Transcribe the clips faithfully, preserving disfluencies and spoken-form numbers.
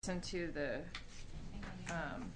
listen to the um,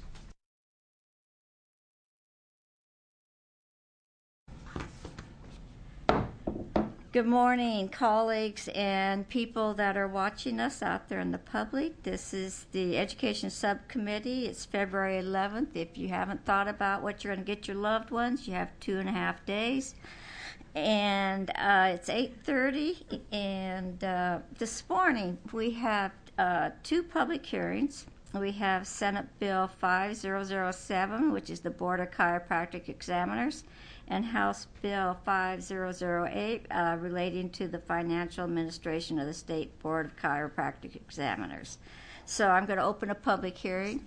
Good morning, colleagues and people that are watching us out there in the public. This is the Education Subcommittee. It's February eleventh. If you haven't thought about what you're going to get your loved ones, you have two and a half days. And uh, it's eight thirty, and uh, this morning we have uh, two public hearings. We have Senate Bill five thousand seven, which is the Board of Chiropractic Examiners, and House Bill five thousand eight, uh, relating to the financial administration of the State Board of Chiropractic Examiners. So I'm going to open a public hearing.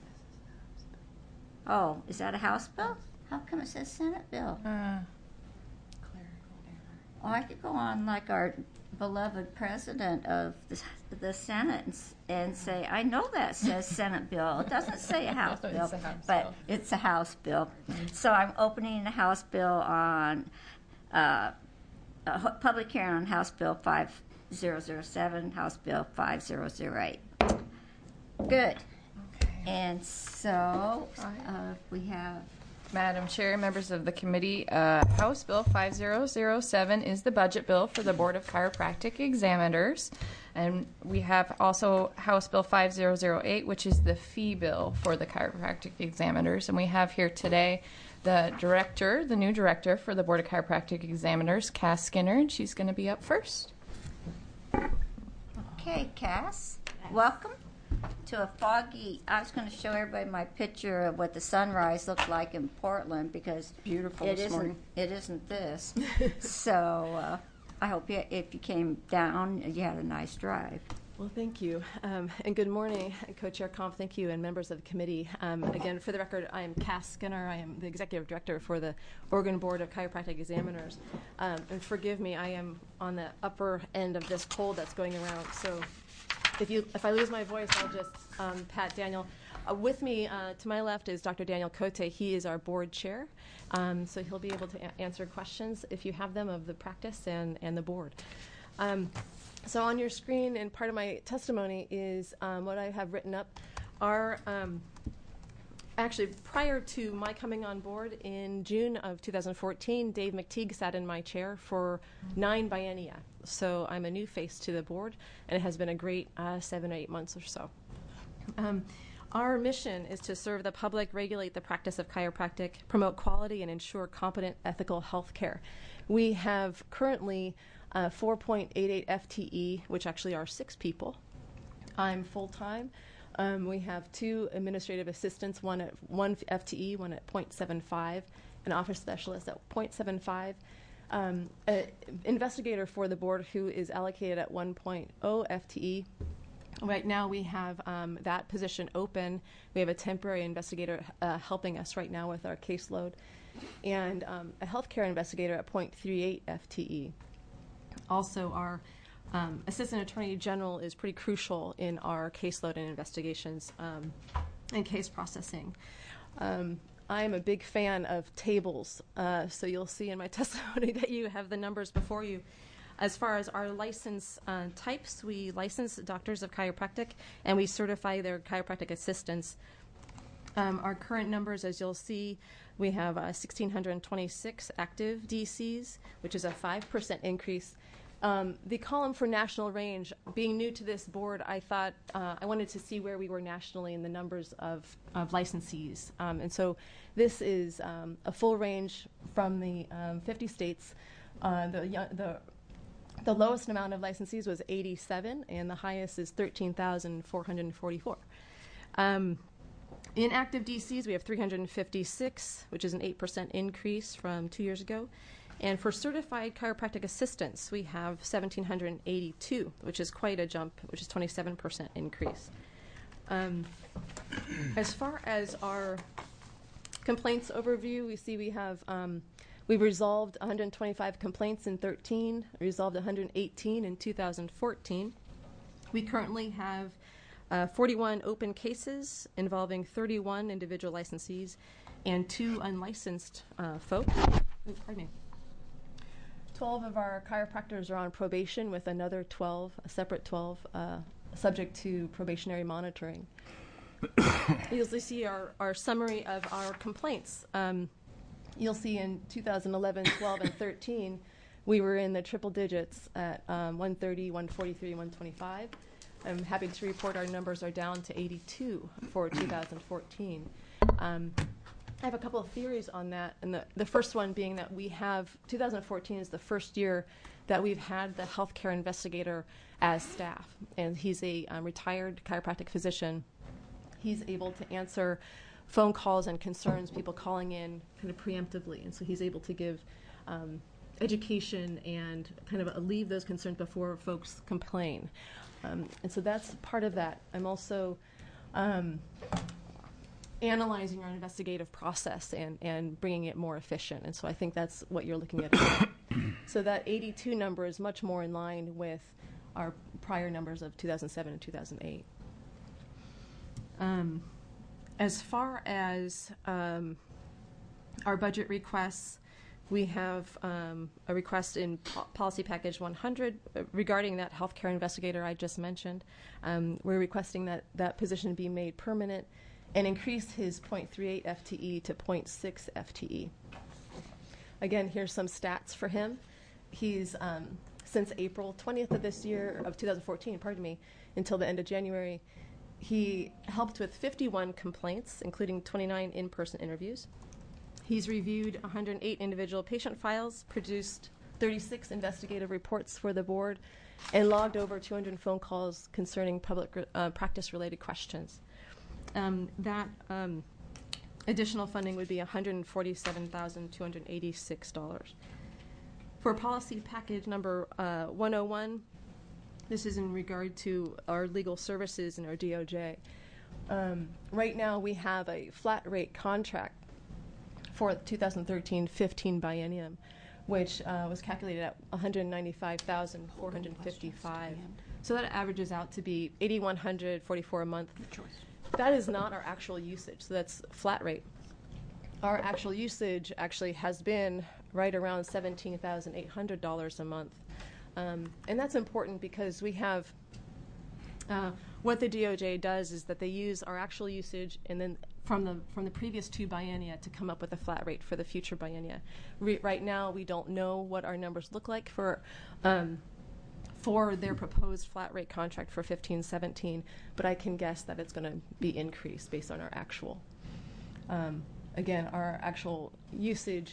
Oh, is that a House bill? How come it says Senate bill? uh, Oh, I could go on like our beloved president of the, the Senate and, and say, I know that says Senate bill. It doesn't say a House It's bill, a House but bill. it's a House bill. So I'm opening a House bill on, uh, a hu- public hearing on House Bill five thousand seven, House Bill five thousand eight. Good. Okay. And so uh, we have... Madam Chair, members of the committee, uh, House Bill five thousand seven is the budget bill for the Board of Chiropractic Examiners. And we have also House Bill five thousand eight, which is the fee bill for the chiropractic examiners. And we have here today the director, the new director for the Board of Chiropractic Examiners, Cass Skinner, and she's going to be up first. Okay, Cass, welcome to a foggy... I was going to show everybody my picture of what the sunrise looked like in Portland, because Beautiful it this isn't, morning. it isn't this. So uh, I hope you, if you came down, you had a nice drive. Well, thank you. Um, and good morning, Co-Chair Comp, thank you, and members of the committee. Um, again, for the record, I am Cass Skinner. I am the Executive Director for the Oregon Board of Chiropractic Examiners. Um, and forgive me, I am on the upper end of this cold that's going around. So if you, if I lose my voice, I'll just um, pat Daniel. Uh, with me uh, to my left is Doctor Daniel Cote. He is our board chair. Um, so he'll be able to a- answer questions if you have them of the practice and, and the board. Um, So on your screen, and part of my testimony is um, what I have written up are um, actually prior to my coming on board in June of two thousand fourteen, Dave McTeague sat in my chair for nine biennia. So I'm a new face to the board, and it has been a great uh, seven or eight months or so. Um, our mission is to serve the public, regulate the practice of chiropractic, promote quality, and ensure competent, ethical health care. We have currently uh, four point eight eight F T E, which actually are six people. I'm full-time. Um, we have two administrative assistants, one at one F T E, one at zero point seven five, an office specialist at zero point seven five, um, an investigator for the board who is allocated at one point zero F T E. Right now we have um, that position open. We have a temporary investigator uh, helping us right now with our caseload, and um, a healthcare investigator at zero point three eight F T E. Also, our um, Assistant Attorney General is pretty crucial in our caseload and investigations um, and case processing. Um, I'm a big fan of tables, uh, so you'll see in my testimony that you have the numbers before you. As far as our license uh, types, we license doctors of chiropractic, and we certify their chiropractic assistants. Um, our current numbers, as you'll see, we have uh, one thousand six hundred twenty-six active D Cs, which is a five percent increase. Um, the column for national range, being new to this board, I thought uh, I wanted to see where we were nationally in the numbers of, of licensees. Um, and so this is um, a full range from the um, fifty states. Uh, the, yo- the The lowest amount of licensees was eighty-seven, and the highest is thirteen thousand four hundred forty-four. Um, in active D Cs, we have three hundred fifty-six, which is an eight percent increase from two years ago. And for certified chiropractic assistants, we have one thousand seven hundred eighty-two, which is quite a jump, which is twenty-seven percent increase. Um, as far as our complaints overview, we see we have... Um, We've resolved one hundred twenty-five complaints in thirteen, resolved one hundred eighteen in two thousand fourteen. We currently have uh, forty-one open cases involving thirty-one individual licensees and two unlicensed uh, folks. Ooh, pardon me. twelve of our chiropractors are on probation with another twelve, a separate twelve uh, subject to probationary monitoring. You'll see our, our summary of our complaints. Um, you'll see in two thousand eleven, twelve, and thirteen, we were in the triple digits at um, one thirty, one forty-three, one twenty-five. I'm happy to report our numbers are down to eighty-two for two thousand fourteen. Um, I have a couple of theories on that, and the, the first one being that we have, two thousand fourteen is the first year that we've had the healthcare investigator as staff, and he's a um, retired chiropractic physician. He's able to answer phone calls and concerns, people calling in kind of preemptively, and so he's able to give um, education and kind of alleviate those concerns before folks complain. Um, and so that's part of that. I'm also um, analyzing our investigative process and, and bringing it more efficient, and so I think that's what you're looking at. So that eighty-two number is much more in line with our prior numbers of two thousand seven and two thousand eight. Um, as far as um, our budget requests, we have um, a request in po- Policy Package one hundred uh, regarding that healthcare investigator I just mentioned. Um, we're requesting that that position be made permanent and increase his zero point three eight F T E to zero point six F T E. Again, here's some stats for him. He's, um, since April twentieth of this year, of two thousand fourteen, pardon me, until the end of January, he helped with fifty-one complaints, including twenty-nine in-person interviews. He's reviewed one hundred eight individual patient files, produced thirty-six investigative reports for the board, and logged over two hundred phone calls concerning public uh, practice-related questions. Um, that um, additional funding would be one hundred forty-seven thousand two hundred eighty-six dollars. For policy package number uh, one oh one, this is in regard to our legal services and our D O J. Um, right now, we have a flat rate contract for the two thousand thirteen fifteen biennium, which uh, was calculated at one hundred ninety-five thousand four hundred fifty-five dollars. So that averages out to be eight thousand one hundred forty-four dollars a month. That is not our actual usage, so that's flat rate. Our actual usage actually has been right around seventeen thousand eight hundred dollars a month. Um, and that's important because we have, uh, what the D O J does is that they use our actual usage and then from the from the previous two biennia to come up with a flat rate for the future biennia. Re- right now, we don't know what our numbers look like for um, for their proposed flat rate contract for fifteen seventeen, but I can guess that it's going to be increased based on our actual. Um, again, our actual usage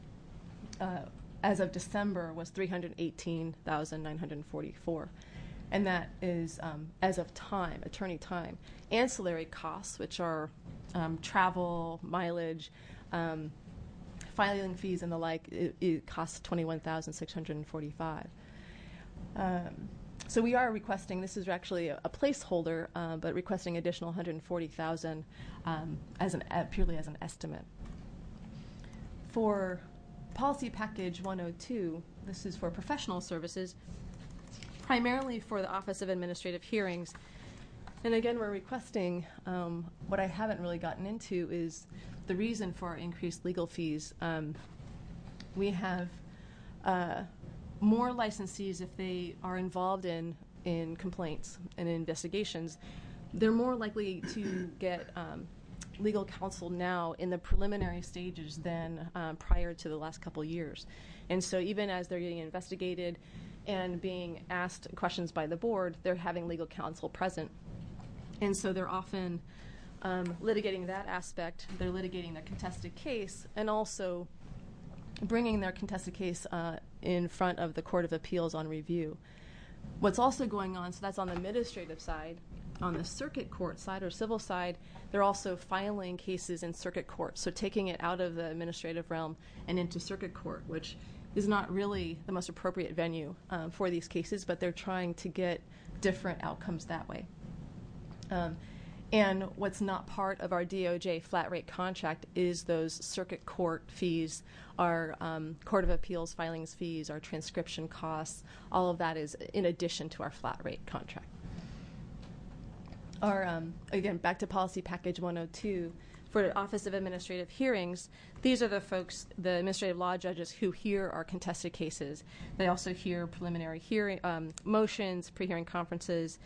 uh, as of December was three hundred eighteen thousand nine hundred forty-four. And that is um, as of time, attorney time. Ancillary costs, which are um, travel, mileage, um, filing fees, and the like, it, it costs twenty-one thousand six hundred forty-five. Um, so we are requesting, this is actually a, a placeholder, uh, but requesting additional one hundred forty thousand um, as an uh, purely as an estimate. For policy package one oh two, this is for professional services, primarily for the Office of Administrative Hearings. And again, we're requesting, um, what I haven't really gotten into is the reason for our increased legal fees. Um, we have uh, more licensees, if they are involved in, in complaints and investigations, they're more likely to get um, legal counsel now in the preliminary stages than um, prior to the last couple years. And so even as they're getting investigated and being asked questions by the board, they're having legal counsel present. And so they're often um, litigating that aspect. They're litigating their contested case and also bringing their contested case uh, in front of the Court of Appeals on review. What's also going on, so that's on the administrative side. On the circuit court side or civil side, they're also filing cases in circuit court, so taking it out of the administrative realm and into circuit court, which is not really the most appropriate venue um, for these cases, but they're trying to get different outcomes that way. Um, and what's not part of our D O J flat rate contract is those circuit court fees, our um, Court of Appeals filings fees, our transcription costs. All of that is in addition to our flat rate contract. Our, um, again, back to policy package one oh two, for the Office of Administrative Hearings, these are the folks, the administrative law judges who hear our contested cases. They also hear preliminary hearing um, motions, pre-hearing conferences.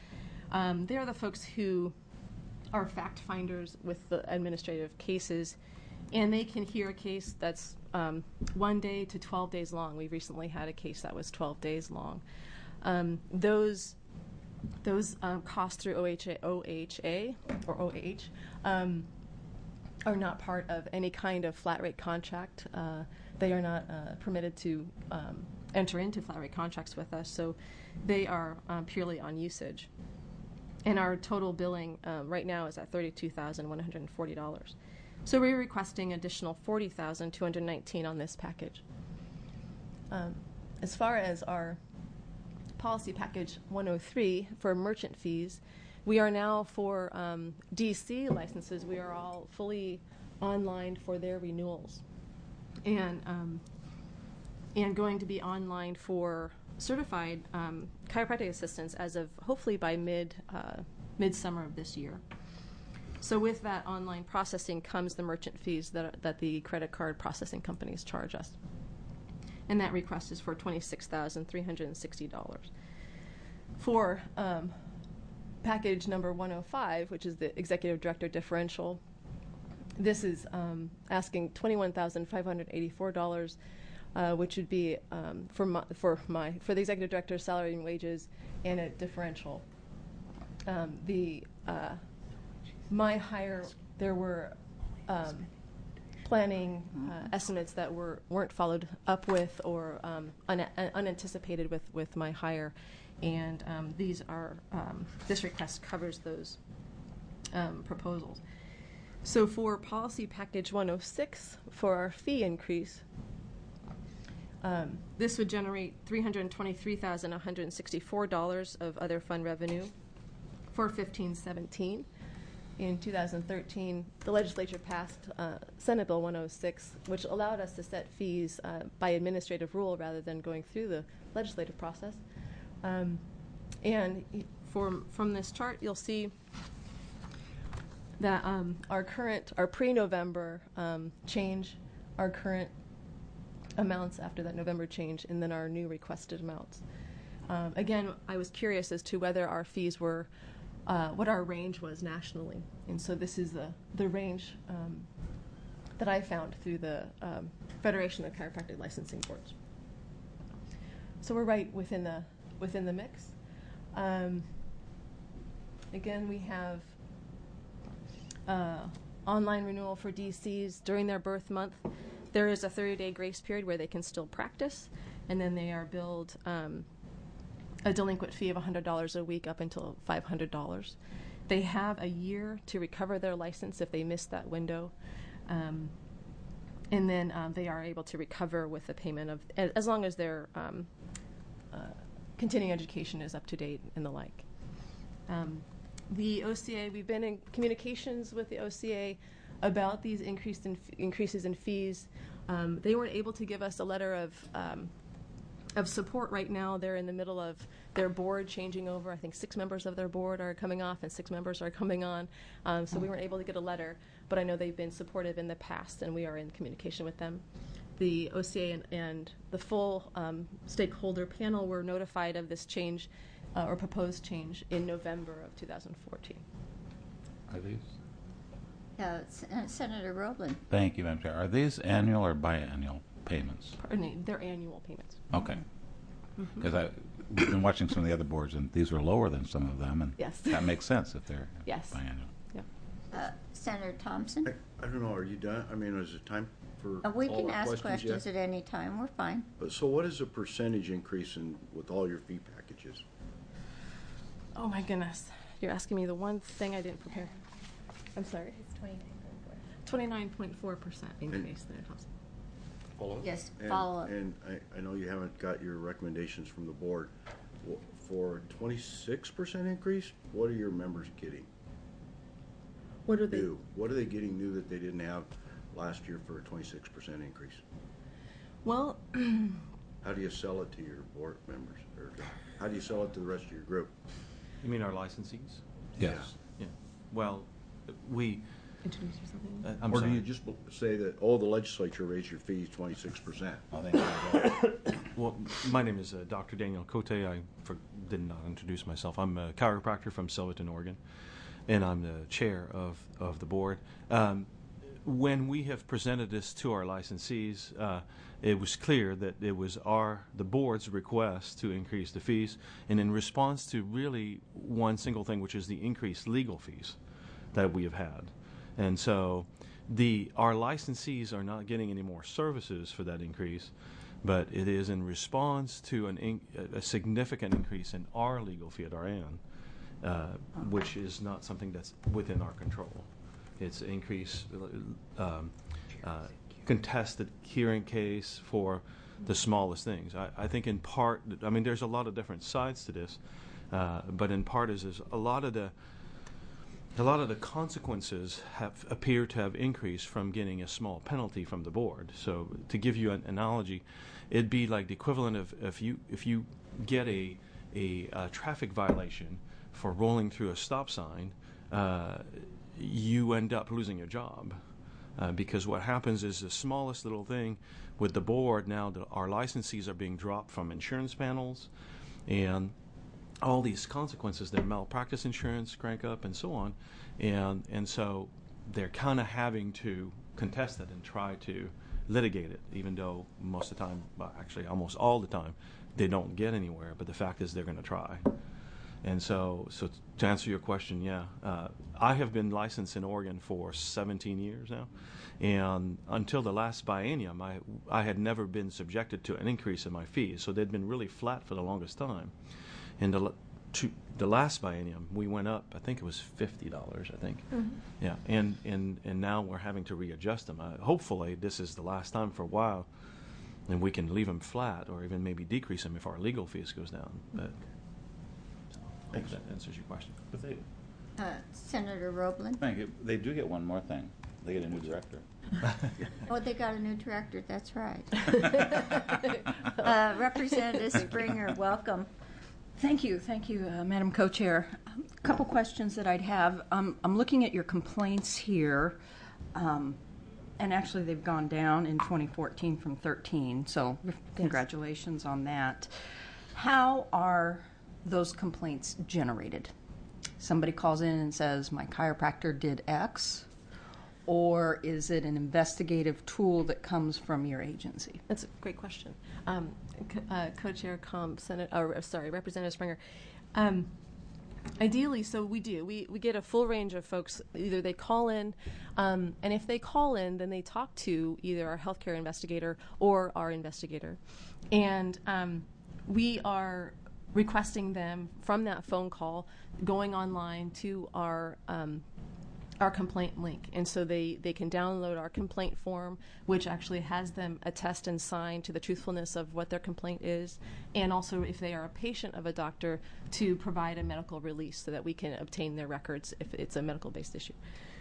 Um, they are the folks who are fact finders with the administrative cases, and they can hear a case that's um, one day to twelve days long. We recently had a case that was twelve days long. Um, those those um, costs through O H A, O H A or O H um, are not part of any kind of flat rate contract. Uh, they are not uh, permitted to um, enter into flat rate contracts with us, so they are um, purely on usage. And our total billing um, right now is at thirty-two thousand one hundred forty dollars. So we're requesting additional forty thousand two hundred nineteen dollars on this package. Um, as far as our policy package one oh three for merchant fees, we are now for um, D C licenses, we are all fully online for their renewals. And, um, and going to be online for certified um, chiropractic assistants as of hopefully by mid uh, midsummer of this year. So with that online processing comes the merchant fees that that the credit card processing companies charge us, and that request is for twenty-six thousand three hundred sixty dollars. For um, package number one oh five, which is the executive director differential, this is um, asking twenty-one thousand five hundred eighty-four dollars. Uh, which would be um, for my, for my for the executive director's salary and wages and a differential. Um, the uh, my hire, there were um, planning uh, estimates that were weren't followed up with or um, un- unanticipated with with my hire, and um, these are um, this request covers those um, proposals. So for policy package one oh six for our fee increase. Um, this would generate three hundred twenty-three thousand one hundred sixty-four dollars of other fund revenue for fifteen seventeen. In two thousand thirteen, the legislature passed uh, Senate Bill one oh six, which allowed us to set fees uh, by administrative rule rather than going through the legislative process. Um, and for, from this chart, you'll see that um, our current, our pre-November um, change, our current amounts after that November change, and then our new requested amounts. Um, again, I was curious as to whether our fees were, uh, what our range was nationally, and so this is the the range um, that I found through the um, Federation of Chiropractic Licensing Boards. So we're right within the within the mix. Um, again, we have uh, online renewal for D Cs during their birth month. There is a thirty-day grace period where they can still practice, and then they are billed um, a delinquent fee of one hundred dollars a week up until five hundred dollars. They have a year to recover their license if they miss that window, um, and then um, they are able to recover with the payment of, as long as their um, uh, continuing education is up to date and the like. Um, the O C A, we've been in communications with the O C A about these increased in f- increases in fees. Um, they weren't able to give us a letter of um, of support right now. They're in the middle of their board changing over. I think six members of their board are coming off and six members are coming on. Um, so we weren't able to get a letter, but I know they've been supportive in the past, and we are in communication with them. The O C A and, and the full um, stakeholder panel were notified of this change uh, or proposed change in November of two thousand fourteen. Are these? Uh, Sen- Senator Roblin. Thank you, Madam Chair. Are these annual or biannual payments? Pardon me, they're annual payments. Okay. Because I we've been watching some of the other boards, and these are lower than some of them, and Yes. that makes sense if they're Yes. biannual. Yep. Uh, Senator Thompson. I, I don't know, are you done? I mean, is it time for Uh, we all can the ask questions questions yet? at any time. We're fine. But so what is the percentage increase in, with all your fee packages? Oh my goodness. You're asking me the one thing I didn't prepare. I'm sorry. It's twenty-nine point four. twenty-nine point four percent increase there, Thompson. Follow? Yes, And- follow up. And I, I know you haven't got your recommendations from the board. Wh- For twenty-six percent increase, what are your members getting What are they? new? What are they getting new that they didn't have last year for a twenty-six percent increase? Well, How do you sell it to your board members? Or to- how do you sell it to the rest of your group? You mean our licensees? Yes. Yeah. Well, we, introduce yourself. uh, I'm Or sorry. do you just bel- say that, oh, the legislature raised your fees twenty-six percent? I think Well, my name is uh, Doctor Daniel Cote. I for, did not introduce myself. I'm a chiropractor from Silverton, Oregon, and I'm the chair of, of the board. Um, when we have presented this to our licensees, uh, it was clear that it was our the board's request to increase the fees, and in response to really one single thing, which is the increased legal fees that we have had. And so the our licensees are not getting any more services for that increase, but it is in response to an in, a significant increase in our legal fee at our end, uh, which is not something that's within our control. It's increase um, uh, contested hearing case for the smallest things. I, I think in part, I mean, there's a lot of different sides to this, uh, but in part is, is a lot of the a lot of the consequences have appear to have increased from getting a small penalty from the board. So to give you an analogy, it'd be like the equivalent of if you if you get a a, a traffic violation for rolling through a stop sign, uh, you end up losing your job. Uh, because what happens is the smallest little thing with the board now, the, our licensees are being dropped from insurance panels, and all these consequences, their malpractice insurance crank up and so on, and and so they're kind of having to contest it and try to litigate it, even though most of the time, well, actually almost all the time, they don't get anywhere. But the fact is they're going to try. And so, so to answer your question, yeah, uh, I have been licensed in Oregon for seventeen years now, and until the last biennium, I I had never been subjected to an increase in my fees, so they'd been really flat for the longest time. And the to the last biennium, we went up. I think it was fifty dollars. I think, mm-hmm. yeah, and and and now we're having to readjust them. Uh, hopefully, this is the last time for a while, and we can leave them flat or even maybe decrease them if our legal fees goes down. But I think that answers your question. But they, Uh, Senator Roeblen. thank you. They do get one more thing. They get a new director. Oh, they got a new director. That's right. uh, Representative Springer, welcome. Thank you, thank you, uh, Madam Co-Chair. A couple questions that I'd have. Um, I'm looking at your complaints here, um, and actually they've gone down in twenty fourteen from thirteen, so congratulations on that. How are those complaints generated? Somebody calls in and says, my chiropractor did X, or is it an investigative tool that comes from your agency? That's a great question. Um, co- uh, Co-Chair Com, Senate, or sorry, Representative Springer. Um, ideally, so we do. We we get a full range of folks. Either they call in, um, and if they call in, then they talk to either our healthcare investigator or our investigator, and um, we are requesting them from that phone call going online to our um, our complaint link. And so they, they can download our complaint form, which actually has them attest and sign to the truthfulness of what their complaint is, and also if they are a patient of a doctor, to provide a medical release so that we can obtain their records if it's a medical-based issue.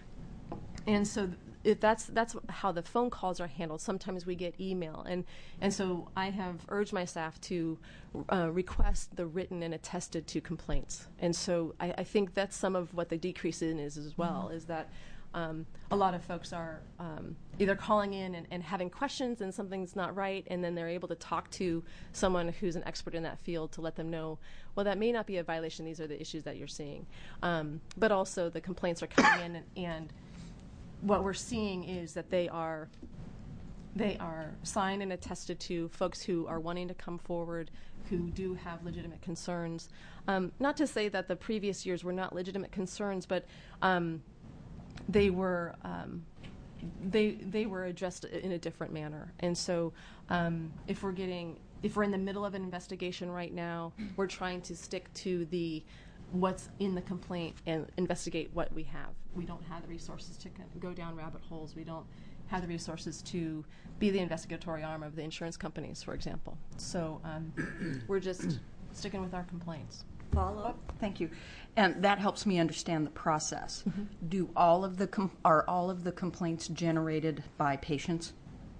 And so if that's that's how the phone calls are handled. Sometimes we get email, and and so I have urged my staff to uh, request the written and attested to complaints. And so I, I think that's some of what the decrease in is as well, mm-hmm. is that um, a lot of folks are um, either calling in and, and having questions and something's not right, and then they're able to talk to someone who's an expert in that field to let them know, well, that may not be a violation. These are the issues that you're seeing. Um, but also the complaints are coming in and, and what we're seeing is that they are they are signed and attested to folks who are wanting to come forward, who do have legitimate concerns. Um, not to say that the previous years were not legitimate concerns, but um, they were um, they they were addressed in a different manner. And so, um, if we're getting if we're in the middle of an investigation right now, we're trying to stick to the what's in the complaint and investigate what we have. We don't have the resources to go down rabbit holes. We don't have the resources to be the investigatory arm of the insurance companies, for example. So um, we're just sticking with our complaints. Follow up. Thank you, and that helps me understand the process. Mm-hmm. Do all of the com- are all of the complaints generated by patients,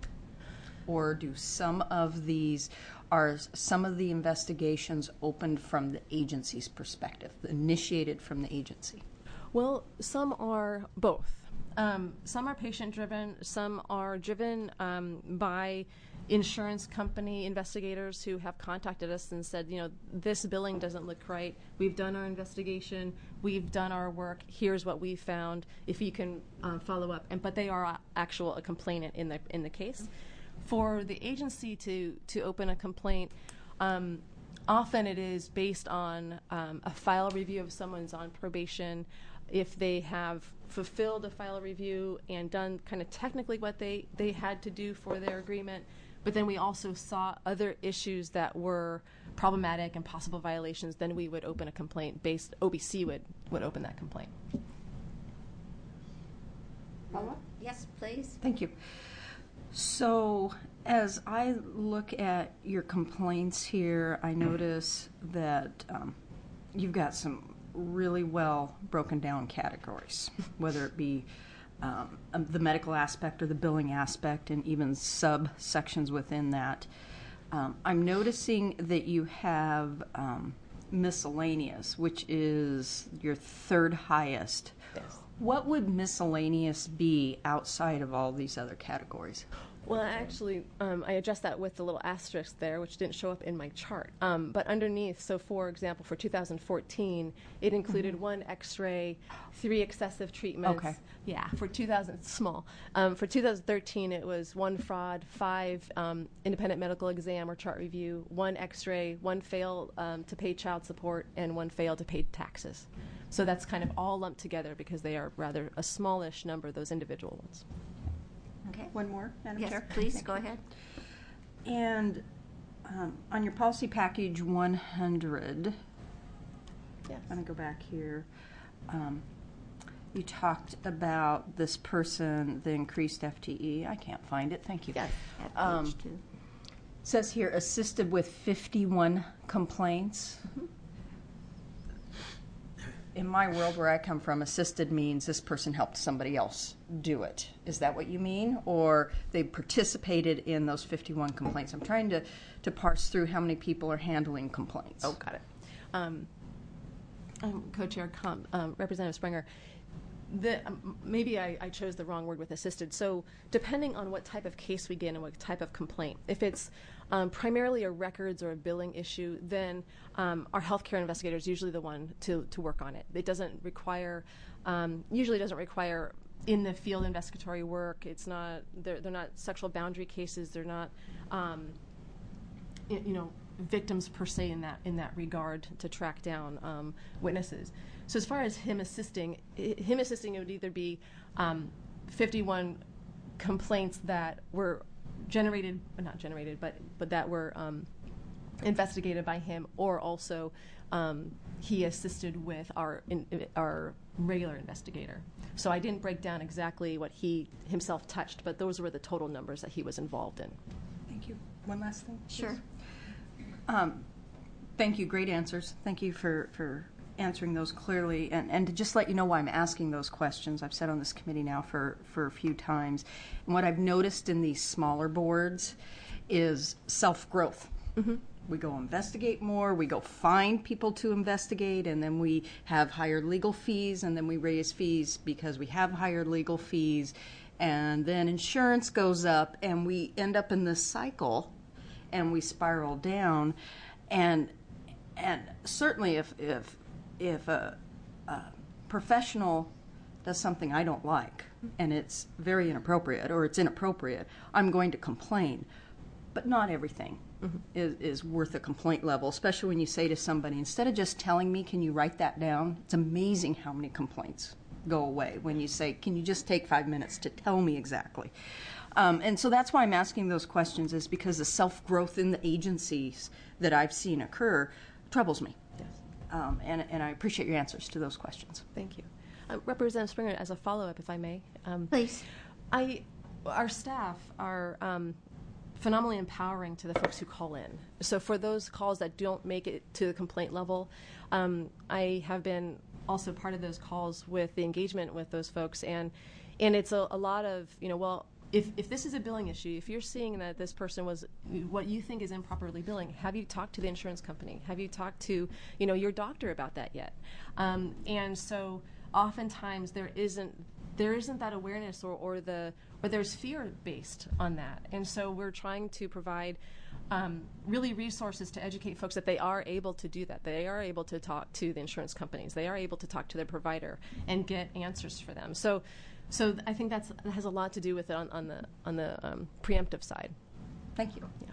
or do some of these are some of the investigations opened from the agency's perspective, initiated from the agency? Well, some are both. Um, some are patient-driven. Some are driven um, by insurance company investigators who have contacted us and said, you know, this billing doesn't look right. We've done our investigation. We've done our work. Here's what we found. If you can um, follow up, and but they are a, actual a complainant in the in the case. For the agency to to open a complaint, um, often it is based on um, a file review of someone's on probation. If they have fulfilled a file review and done kind of technically what they, they had to do for their agreement, but then we also saw other issues that were problematic and possible violations, then we would open a complaint based, O B C would, would open that complaint. Follow-up? Yes, please. Thank you. So, as I look at your complaints here, I notice that um, you've got some really well broken down categories, whether it be um, the medical aspect or the billing aspect, and even subsections within that. Um, I'm noticing that you have um, miscellaneous, which is your third highest. Yes. What would miscellaneous be outside of all these other categories? Well, actually, um, I addressed that with the little asterisk there, which didn't show up in my chart. Um, but underneath, so for example, for two thousand fourteen, it included mm-hmm. one X-ray, three excessive treatments. Okay. Yeah, for two thousand, small. Um, for two thousand thirteen, it was one fraud, five um, independent medical exam or chart review, one X-ray, one fail um, to pay child support, and one fail to pay taxes. So that's kind of all lumped together because they are rather a smallish number, those individual ones. Okay. One more, Madam Yes, Chair? please, Thank go you. ahead. And um, on your policy package one hundred, Yes. I'm going to go back here. Um, you talked about this person, the increased F T E. I can't find it. Thank you. Yes. At page Um, two. It says here, assisted with fifty-one complaints. Mm-hmm. In my world where I come from, assisted means this person helped somebody else do it. Is that what you mean? Or they participated in those fifty-one complaints? I'm trying to, to parse through how many people are handling complaints. Oh, got it. Um, um, Co-Chair, Com, um, Representative Springer, the, um, maybe I, I chose the wrong word with assisted. So depending on what type of case we get and what type of complaint, if it's um, primarily a records or a billing issue, then um, our healthcare investigator is usually the one to, to work on it. It doesn't require, um, usually doesn't require in the field investigatory work. It's not, they're, they're not sexual boundary cases. They're not, um, you, you know, victims per se in that in that regard to track down um, witnesses. So as far as him assisting, him assisting it would either be um, fifty-one complaints that were generated, not generated, but but that were um, investigated by him, or also um, he assisted with our in, our regular investigator. So I didn't break down exactly what he himself touched, but those were the total numbers that he was involved in. Thank you. One last thing? please. Sure. Um, thank you. Great answers. Thank you for, for answering those clearly. And, and to just let you know why I'm asking those questions, I've sat on this committee now for, for a few times. And what I've noticed in these smaller boards is self-growth. Mm-hmm. We go investigate more, we go find people to investigate, and then we have higher legal fees, and then we raise fees because we have higher legal fees. And then insurance goes up, and we end up in this cycle, and we spiral down. And and certainly if if if a, a professional does something I don't like and it's very inappropriate or it's inappropriate, I'm going to complain. But not everything mm-hmm. is, is worth a complaint level, especially when you say to somebody, instead of just telling me, can you write that down? It's amazing how many complaints go away when you say, can you just take five minutes to tell me exactly? Um, and so that's why I'm asking those questions, is because the self-growth in the agencies that I've seen occur troubles me. Yes. Um, and, and I appreciate your answers to those questions. Thank you. Uh, Representative Springer, as a follow-up, if I may. Um, Please. I, our staff are um, phenomenally empowering to the folks who call in. So for those calls that don't make it to the complaint level, um, I have been also part of those calls with the engagement with those folks. And, and it's a, a lot of, you know, well, If, if this is a billing issue, if you're seeing that this person was what you think is improperly billing, have you talked to the insurance company? Have you talked to, you know, your doctor about that yet? Um, and so oftentimes there isn't there isn't that awareness, or, or the or there's fear based on that. And so we're trying to provide um, really resources to educate folks that they are able to do that. They are able to talk to the insurance companies. They are able to talk to their provider and get answers for them. So, so I think that's that has a lot to do with it on, on the on the um, preemptive side. Thank you. Yeah.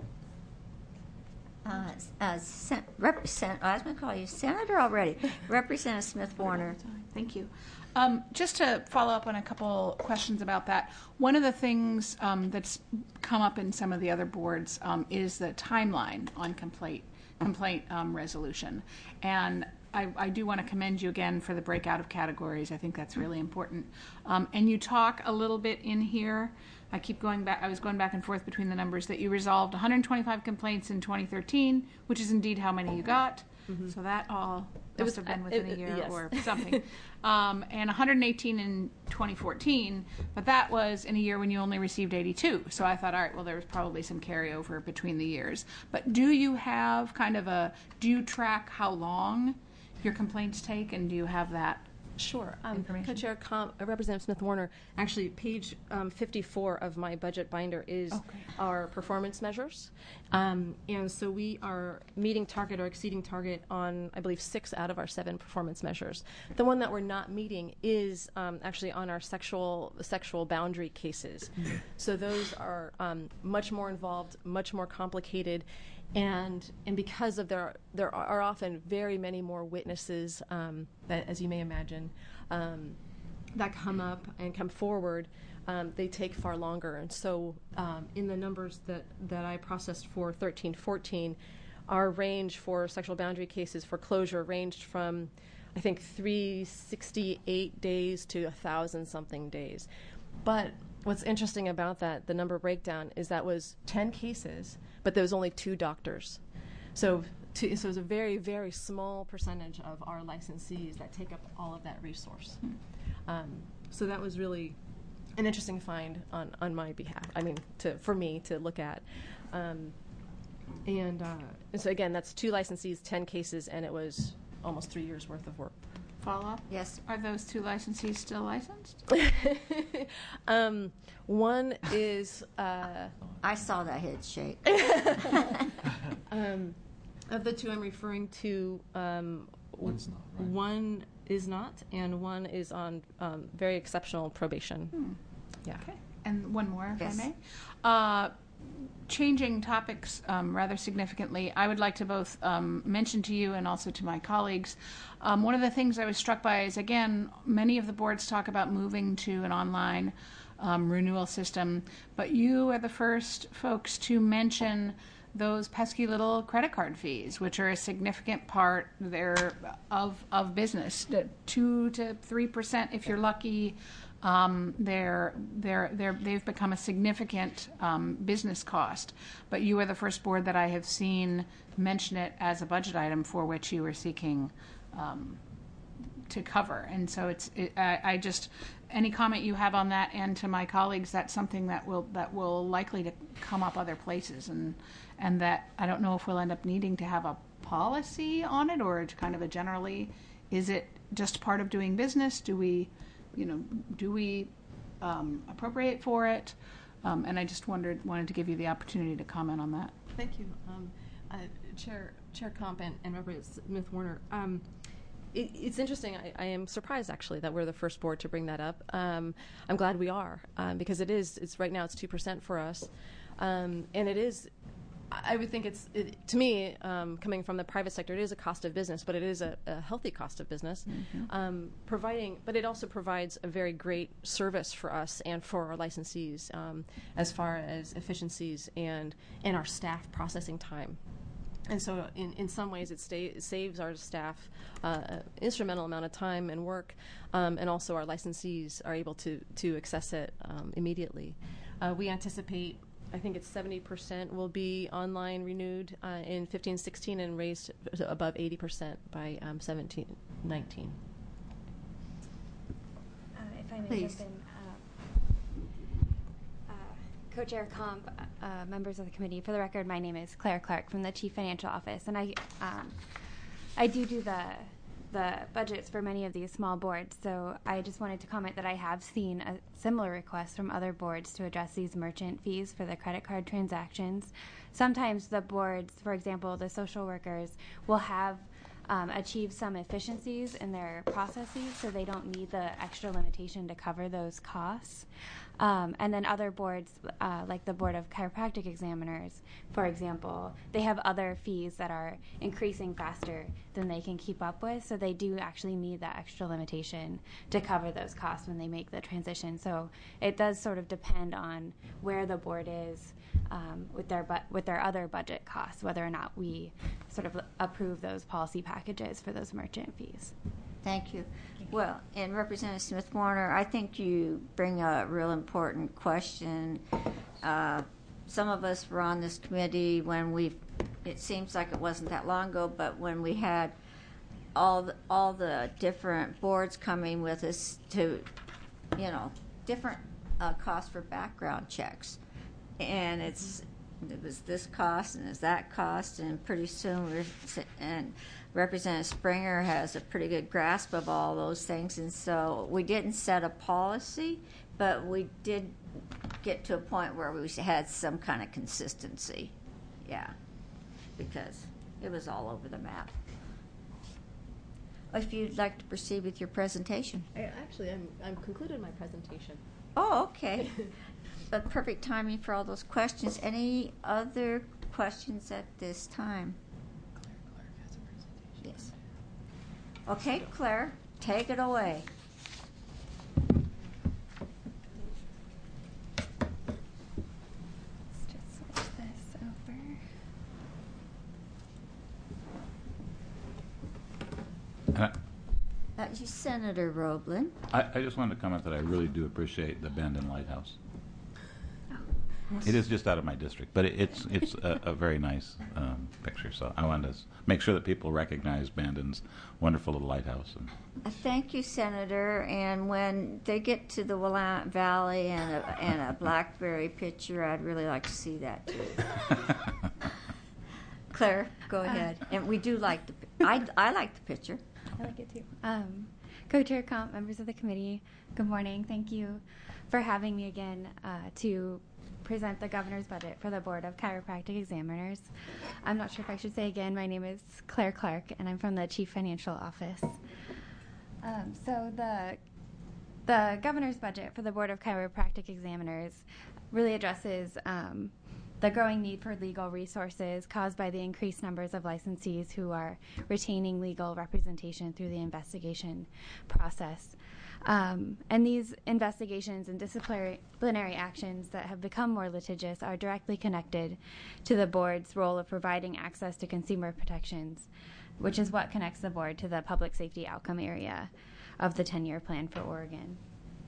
Uh, uh, Sen- Represent- I was going to call you Senator already. Representative Smith Warner. Thank you. Um, just to follow up on a couple questions about that, one of the things um, that's come up in some of the other boards um, is the timeline on complaint complaint um, resolution, and I, I do want to commend you again for the breakout of categories. I think that's really important. Um, and you talk a little bit in here. I keep going back. I was going back and forth between the numbers that you resolved one hundred twenty-five complaints in twenty thirteen, which is indeed how many you got. Mm-hmm. So that all It must was- have been uh, within it- a year yes. or something. um, and one hundred eighteen in twenty fourteen, but that was in a year when you only received eighty-two. So I thought, all right, well, there was probably some carryover between the years. But do you have kind of a, do you track how long your complaints take, and do you have that? Sure. Um, Information. Co-Chair Com- uh, Representative Smith Warner, actually, page um, fifty-four of my budget binder is Okay. our performance measures. Um, and so we are meeting target or exceeding target on, I believe, six out of our seven performance measures. The one that we're not meeting is um, actually on our sexual sexual boundary cases. So those are um, much more involved, much more complicated. And and because of there, there are often very many more witnesses, um, that, as you may imagine, um, that come up and come forward. Um, they take far longer. And so, um, in the numbers that, that I processed for thirteen fourteen, our range for sexual boundary cases for closure ranged from, I think, three hundred sixty-eight days to a thousand something days. But what's interesting about that, the number breakdown, is that was ten cases, but there was only two doctors. So, two, so it was a very, very small percentage of our licensees that take up all of that resource. Um, so that was really an interesting find on, on my behalf. I mean, to, for me to look at. Um, and, uh, and so again, that's two licensees, ten cases, and it was almost three years worth of work. Follow up? Yes. Are those two licensees still licensed? um, one is uh, I saw that head shake. um, of the two I'm referring to. Um, One's not, right? One is not, and one is on um, very exceptional probation. Hmm. Yeah. Okay. And one more, if Yes. I may. Uh, changing topics um, rather significantly, I would like to both um, mention to you and also to my colleagues, um, one of the things I was struck by is, again, many of the boards talk about moving to an online um, renewal system, but you are the first folks to mention those pesky little credit card fees, which are a significant part there of of business, the two to three percent if you're lucky. Um, they're they're they're they've become a significant um, business cost. But you are the first board that I have seen mention it as a budget item for which you were seeking um, to cover. And so it's it, I, I just any comment you have on that, and to my colleagues, that's something that will that will likely to come up other places, and and that I don't know if we'll end up needing to have a policy on it, or kind of a generally, is it just part of doing business? Do we, you know, do we um, appropriate for it? Um, and I just wondered wanted to give you the opportunity to comment on that. Thank you, um, uh, Chair Chair Comp and, and Representative Smith Warner. Um, it, it's interesting. I, I am surprised actually that we're the first board to bring that up. Um, I'm glad we are um, because it is. It's right now. It's two percent for us, um, and it is. I would think it's, it, to me, um, coming from the private sector, it is a cost of business, but it is a, a healthy cost of business. Mm-hmm. Um, providing, but it also provides a very great service for us and for our licensees um, as far as efficiencies and, and our staff processing time. And so in, in some ways it, stay, it saves our staff uh, an instrumental amount of time and work, um, and also our licensees are able to, to access it um, immediately. Uh, we anticipate I think it's seventy percent will be online renewed uh, in fifteen sixteen and raised to above eighty percent by um, seventeen nineteen. Uh, if I may Please. jump in, uh, uh, Co-Chair Comp, uh, members of the committee, for the record, my name is Claire Clark from the Chief Financial Office, and I, um, I do do the the budgets for many of these small boards. So I just wanted to comment that I have seen a similar request from other boards to address these merchant fees for the credit card transactions. Sometimes the boards, for example, the social workers, will have um, achieved some efficiencies in their processes, so they don't need the extra limitation to cover those costs. Um, and then other boards, uh, like the Board of Chiropractic Examiners, for example, they have other fees that are increasing faster than they can keep up with, so they do actually need that extra limitation to cover those costs when they make the transition. So it does sort of depend on where the board is um, with their bu- with their other budget costs, whether or not we sort of approve those policy packages for those merchant fees. Thank you. Well, and Representative Smith Warner, I think you bring a real important question. Uh, some of us were on this committee when we, it seems like it wasn't that long ago, but when we had all the, all the different boards coming with us to, you know, different uh, costs for background checks. And it's, it was this cost and it's that cost, and pretty soon we're, and Representative Springer has a pretty good grasp of all those things, and so we didn't set a policy, but we did get to a point where we had some kind of consistency, yeah, because it was all over the map. If you'd like to proceed with your presentation. I, actually, I'm, I'm concluded my presentation. Oh, okay. But perfect timing for all those questions. Any other questions at this time? Yes. Okay, Claire, take it away. Let's just switch this over. And I, That's you, Senator Roeblen. I, I just wanted to comment that I really do appreciate the Bandon Lighthouse. It is just out of my district, but it, it's it's a, a very nice um, picture. So I wanted to s- make sure that people recognize Bandon's wonderful little lighthouse. And Uh, Thank you, Senator. And when they get to the Willamette Valley and a, and a blackberry picture, I'd really like to see that too. Claire, go ahead. And we do like the. pi- I I like the picture. I like it too. Um, Co-Chair Comp, members of the committee, good morning. Thank you for having me again uh, to present the governor's budget for the Board of Chiropractic Examiners. I'm not sure if I should say again, my name is Claire Clark, and I'm from the Chief Financial Office. Um, so the the governor's budget for the Board of Chiropractic Examiners really addresses um, the growing need for legal resources caused by the increased numbers of licensees who are retaining legal representation through the investigation process. Um, and these investigations and disciplinary actions that have become more litigious are directly connected to the board's role of providing access to consumer protections, which is what connects the board to the public safety outcome area of the ten-year plan for Oregon.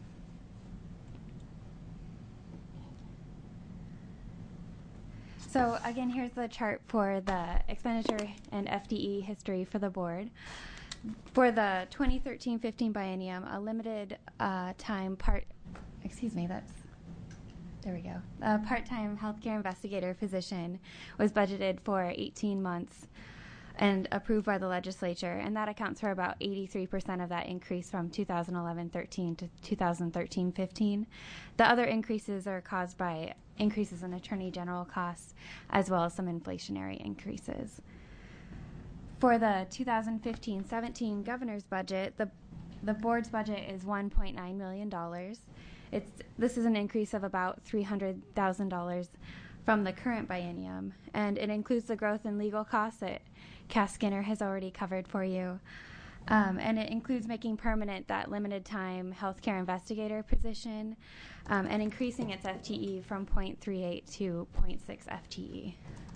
So again, here's the chart for the expenditure and F D E history for the board. For the twenty thirteen fifteen biennium, a limited uh, time part, excuse me, that's, there we go. A part-time healthcare investigator position was budgeted for eighteen months and approved by the legislature, and that accounts for about eighty-three percent of that increase from two thousand eleven thirteen to two thousand thirteen fifteen. The other increases are caused by increases in attorney general costs, as well as some inflationary increases. For the two thousand fifteen seventeen governor's budget, the the board's budget is one point nine million dollars. It's this is an increase of about three hundred thousand dollars from the current biennium, and it includes the growth in legal costs that Cass Skinner has already covered for you. Um, and it includes making permanent that limited time healthcare investigator position um, and increasing its F T E from zero point three eight to zero point six F T E.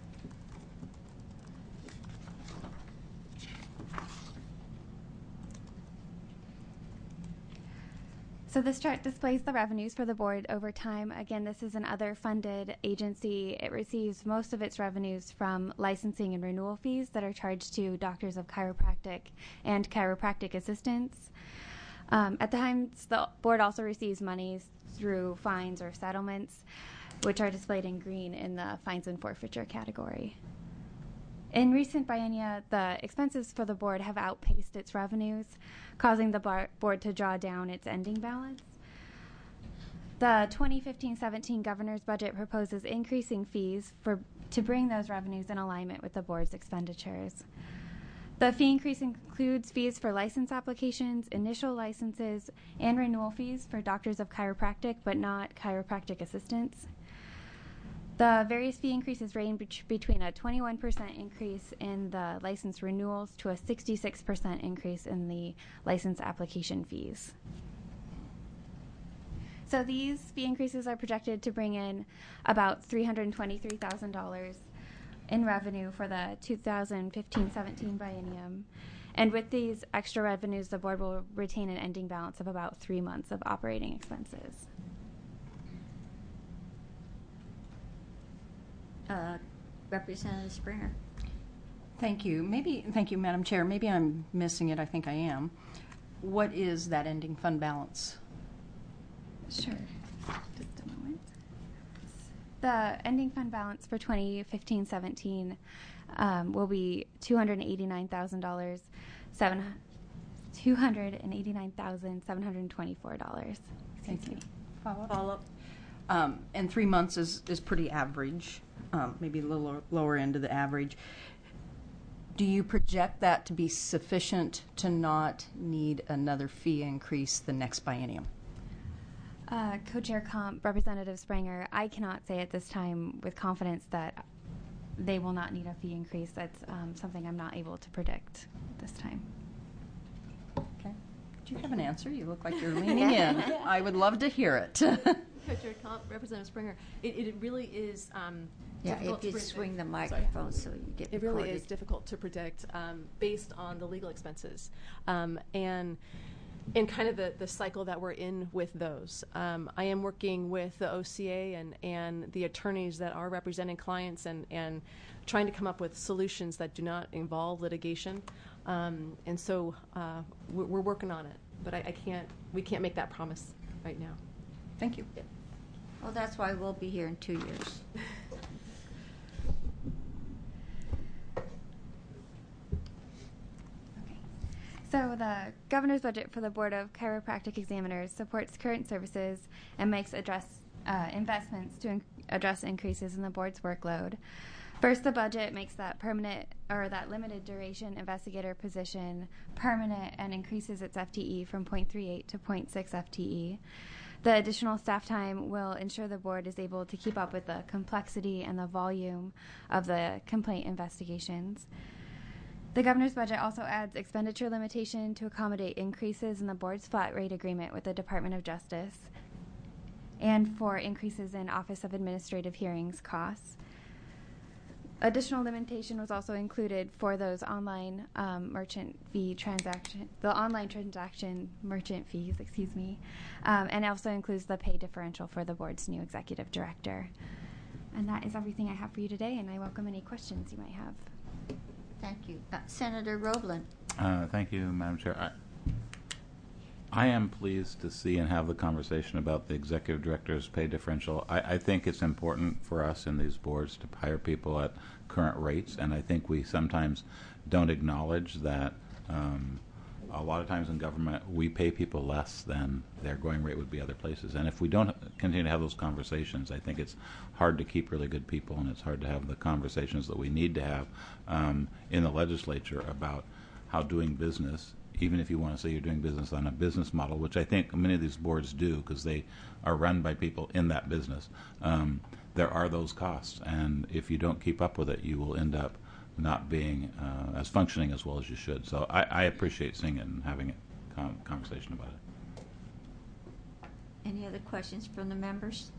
So this chart displays the revenues for the board over time. Again, this is an other funded agency. It receives most of its revenues from licensing and renewal fees that are charged to doctors of chiropractic and chiropractic assistants. Um, at times, the board also receives monies through fines or settlements, which are displayed in green in the fines and forfeiture category. In recent biennia, the expenses for the board have outpaced its revenues, causing the bar- board to draw down its ending balance. The twenty fifteen seventeen governor's budget proposes increasing fees for to bring those revenues in alignment with the board's expenditures. The fee increase includes fees for license applications, initial licenses, and renewal fees for doctors of chiropractic, but not chiropractic assistants. The various fee increases range between a twenty-one percent increase in the license renewals to a sixty-six percent increase in the license application fees. So these fee increases are projected to bring in about three hundred twenty-three thousand dollars in revenue for the two thousand fifteen seventeen biennium. And with these extra revenues, the board will retain an ending balance of about three months of operating expenses. Uh, Representative Springer. Thank you. Maybe, thank you, Madam Chair. Maybe I'm missing it. I think I am. What is that ending fund balance? Sure. Just a moment. The ending fund balance for twenty fifteen seventeen um, will be two hundred eighty-nine thousand dollars, seven two hundred eighty-nine thousand seven hundred twenty-four dollars. Thank you. Follow up. Follow up. Um, and three months is, is pretty average, um, maybe a little lower, lower end of the average. Do you project that to be sufficient to not need another fee increase the next biennium? Uh, Co-Chair Comp, Representative Springer, I cannot say at this time with confidence that they will not need a fee increase. That's um, something I'm not able to predict at this time. Okay. Do you have an answer? You look like you're leaning in. I would love to hear it. Co-Chair Comp, Representative Springer, it, it really is um, Yeah, difficult if you to predict. swing the Sorry. microphone so you get It really recorded. is difficult to predict um, based on the legal expenses um, and and kind of the, the cycle that we're in with those. Um, I am working with the O C A and, and the attorneys that are representing clients and, and trying to come up with solutions that do not involve litigation. Um, and so uh, we're, we're working on it, but I, I can't, we can't make that promise right now. Thank you. Yeah. Well, that's why we'll be here in two years. So the governor's budget for the Board of Chiropractic Examiners supports current services and makes address uh, investments to in- address increases in the board's workload. First, the budget makes that permanent or that limited duration investigator position permanent and increases its F T E from zero point three eight to zero point six F T E. The additional staff time will ensure the board is able to keep up with the complexity and the volume of the complaint investigations. The governor's budget also adds expenditure limitation to accommodate increases in the board's flat rate agreement with the Department of Justice and for increases in Office of Administrative Hearings costs. Additional limitation was also included for those online um, merchant fee transaction, the online transaction merchant fees, excuse me, um, and also includes the pay differential for the board's new executive director. And that is everything I have for you today, and I welcome any questions you might have. Thank you. Uh, Senator Roeblen. Uh, thank you, Madam Chair. I, I am pleased to see and have the conversation about the executive director's pay differential. I, I think it's important for us in these boards to hire people at current rates, and I think we sometimes don't acknowledge that um, a lot of times in government we pay people less than their going rate would be other places. And if we don't continue to have those conversations, I think it's hard to keep really good people, and it's hard to have the conversations that we need to have um, in the legislature about how doing business, even if you want to say you're doing business on a business model, which I think many of these boards do because they are run by people in that business, um, there are those costs. And if you don't keep up with it, you will end up not being uh, as functioning as well as you should. So I, I appreciate seeing it and having a con- conversation about it. Any other questions from the members?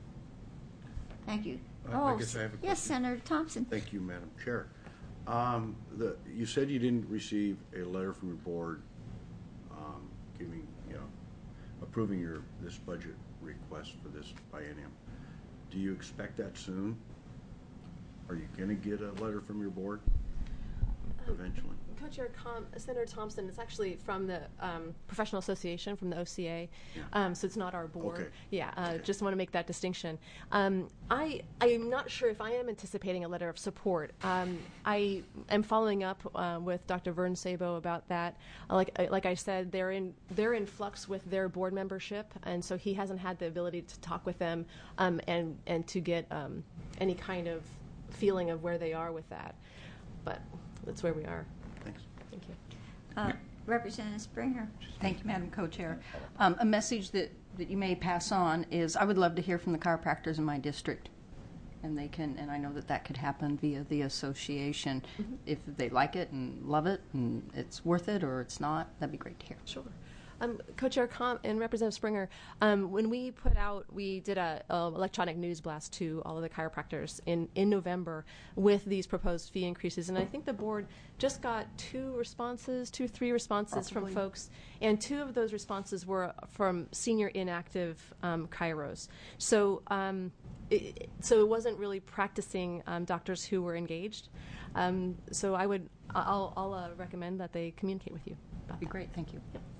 Thank you. Uh, I oh, guess I have a yes, question. Senator Thompson. Thank you, Madam Chair. Um, the, you said you didn't receive a letter from your board um, giving, you know, approving your this budget request for this biennium. Do you expect that soon? Are you going to get a letter from your board? eventually? Co-Chair Com- Senator Thompson, it's actually from the um, Professional Association, from the O C A, Yeah. um, so it's not our board. Okay. Yeah, uh, Okay. just want to make that distinction. Um, I I'm not sure if I am anticipating a letter of support. Um, I am following up uh, with Doctor Vern Sabo about that. Uh, like uh, like I said, they're in they're in flux with their board membership, and so he hasn't had the ability to talk with them um, and and to get um, any kind of feeling of where they are with that. But that's where we are. Thanks. Thank you. Uh, Representative Springer. Thank you, Madam Co-Chair. Um, a message that, that you may pass on is I would love to hear from the chiropractors in my district. And they can, and I know that that could happen via the association. Mm-hmm. If they like it and love it and it's worth it or it's not, that'd be great to hear. Sure. Um, Co-Chair Com and Representative Springer, um, when we put out, we did a, a electronic news blast to all of the chiropractors in, in November with these proposed fee increases, and I think the board just got two responses, two, three responses Possibly. from folks, and two of those responses were from senior inactive um, chiros. So, um, it, so it wasn't really practicing um, doctors who were engaged. Um, so I would, I'll, I'll uh, recommend that they communicate with you about That'd be that. great. Thank you.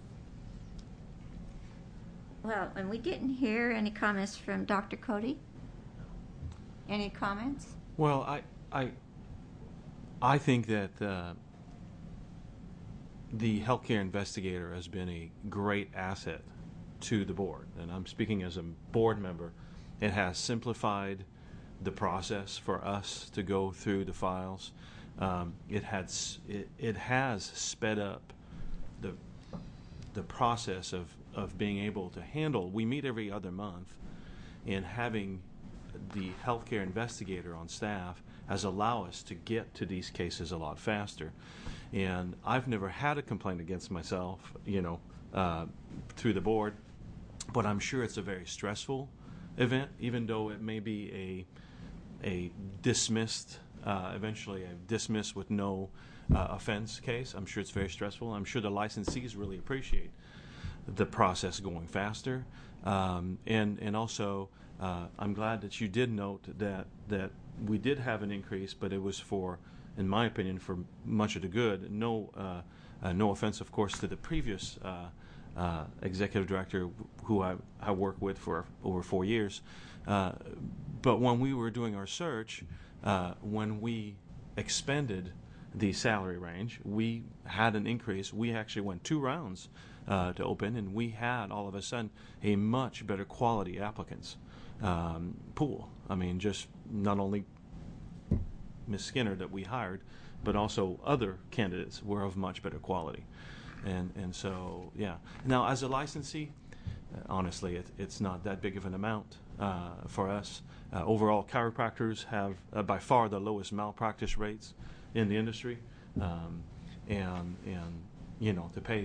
Well, and we didn't hear any comments from Doctor Cody. Any comments? Well, I, I, I think that uh, the healthcare investigator has been a great asset to the board, and I'm speaking as a board member. It has simplified the process for us to go through the files. Um, it has it, it has sped up the the process of, of being able to handle. We meet every other month, and having the healthcare investigator on staff has allowed us to get to these cases a lot faster. And I've never had a complaint against myself, you know, uh, through the board, but I'm sure it's a very stressful event, even though it may be a a dismissed, uh, eventually a dismissed with no uh, offense case. I'm sure it's very stressful. I'm sure the licensees really appreciate the process going faster. Um, and, and also, uh, I'm glad that you did note that, that we did have an increase, but it was for, in my opinion, for much of the good. No, uh, uh, no offense, of course, to the previous uh, uh, executive director who I, I worked with for over four years. Uh, but when we were doing our search, uh, when we expended the salary range, we had an increase. We actually went two rounds uh, to open, and we had all of a sudden a much better quality applicants um, pool. I mean, just not only Miz Skinner that we hired, but also other candidates were of much better quality. And and so, yeah. Now, as a licensee, uh, honestly, it, it's not that big of an amount uh, for us. Uh, overall, chiropractors have uh, by far the lowest malpractice rates in the industry, um, and and you know, to pay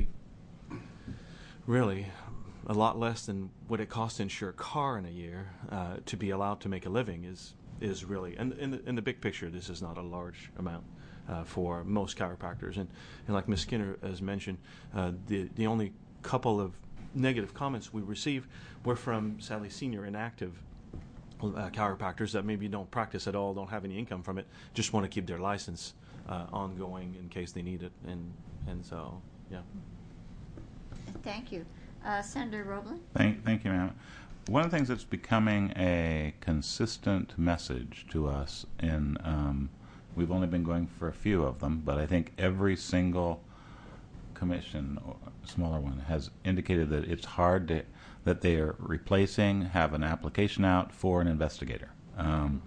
really a lot less than what it costs to insure a car in a year uh, to be allowed to make a living is is really, and in the, in the big picture, this is not a large amount uh, for most chiropractors. And, and like Miz Skinner has mentioned, uh, the the only couple of negative comments we received were from, sadly, senior inactive uh, chiropractors that maybe don't practice at all, don't have any income from it, just want to keep their license uh, ongoing in case they need it. And and so, yeah. Thank you. Uh, Senator Roblin? Thank, thank you, ma'am. One of the things that's becoming a consistent message to us in, um, we've only been going for a few of them, but I think every single commission, or smaller one, has indicated that it's hard to, that they are replacing, have an application out for an investigator. Um,